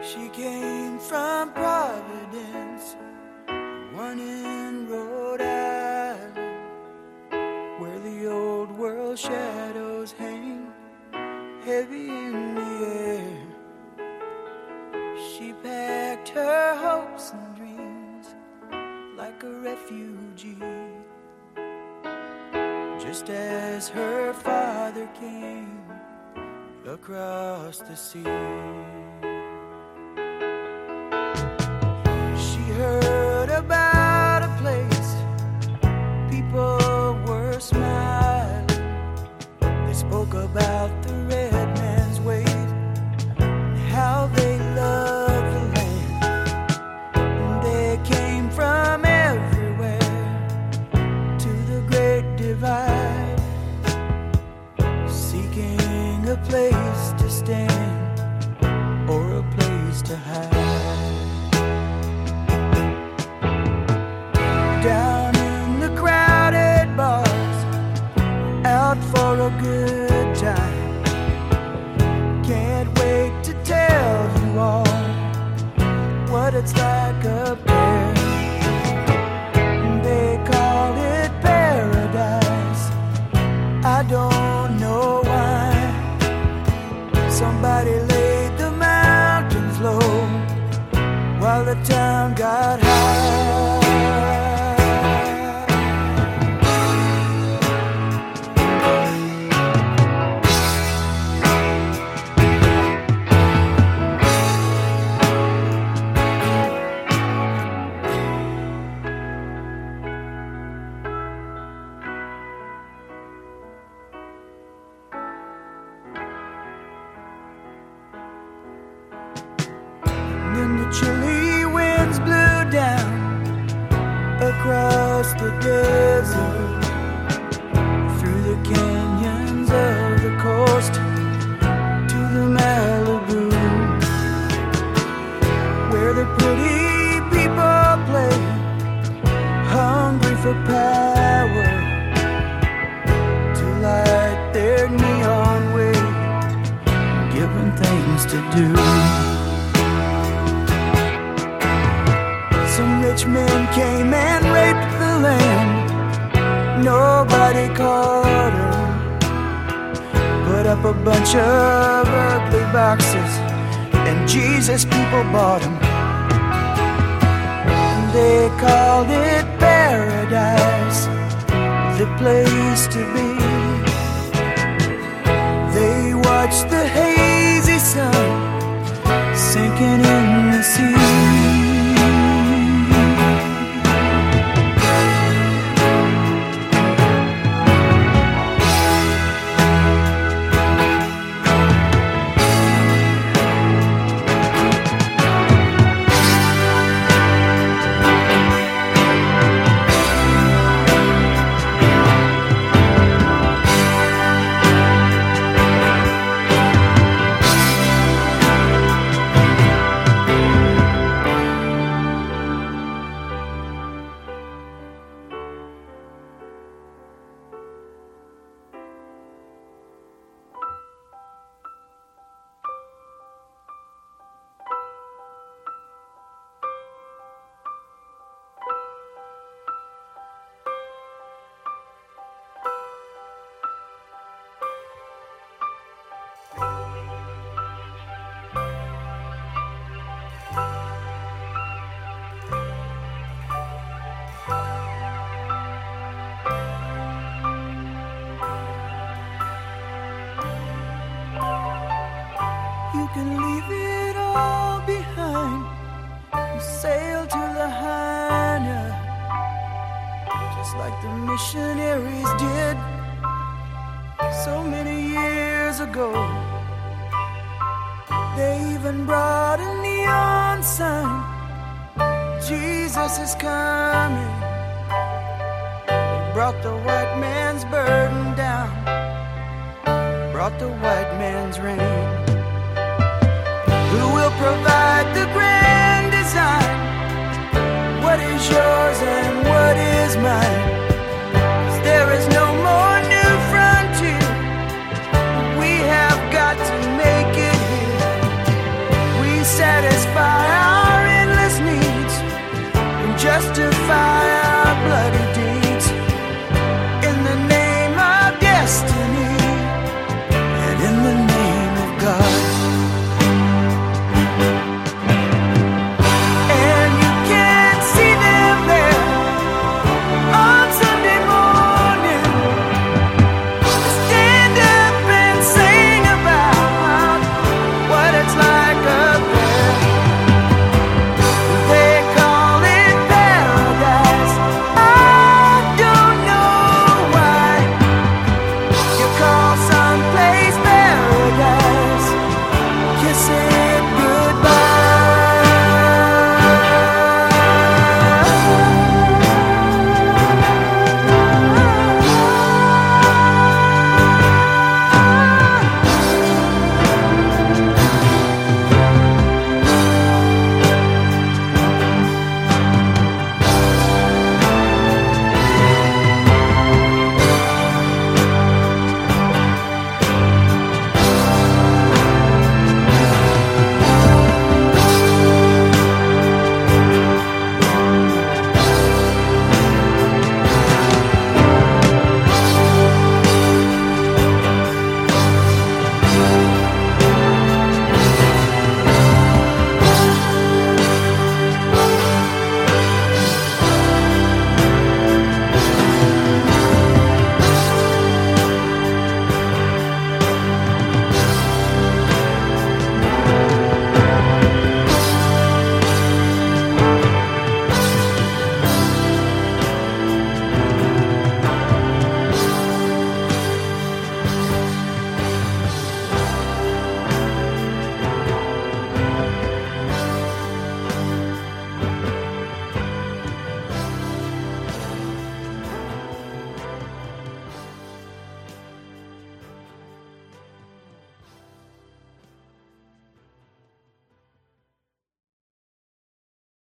She came from Providence, one in Rhode Island, where the old world shadows hang heavy in the air. She packed her hopes and dreams like a refugee, just as her father came across the sea. She heard about a place people were smiling. They spoke about the red man's ways, how they loved the land. And they came from everywhere to the Great Divide, seeking a place to stand or a place to hide. Down in the crowded bars, out for a good time. Can't wait to tell you all what it's like up there. They call it paradise, I don't know why. Somebody laid the mountains low while the town got high. Then the chilly winds blew down across the desert, through the canyons of the coast to the Malibu, where the pretty people play, hungry for power, to light their neon way, given things to do. Some rich men came and raped the land. Nobody caught her. Put up a bunch of ugly boxes, and Jesus people bought them. And they called it paradise, the place to be. They watched the hazy sun sinking in the sea. You can leave it all behind and sail to Lahaina, just like the missionaries did so many years ago. They even brought a neon sign, Jesus is coming. They brought the white man's burden down, brought the white man's rain. Who will provide the grand design? What is yours and what is mine?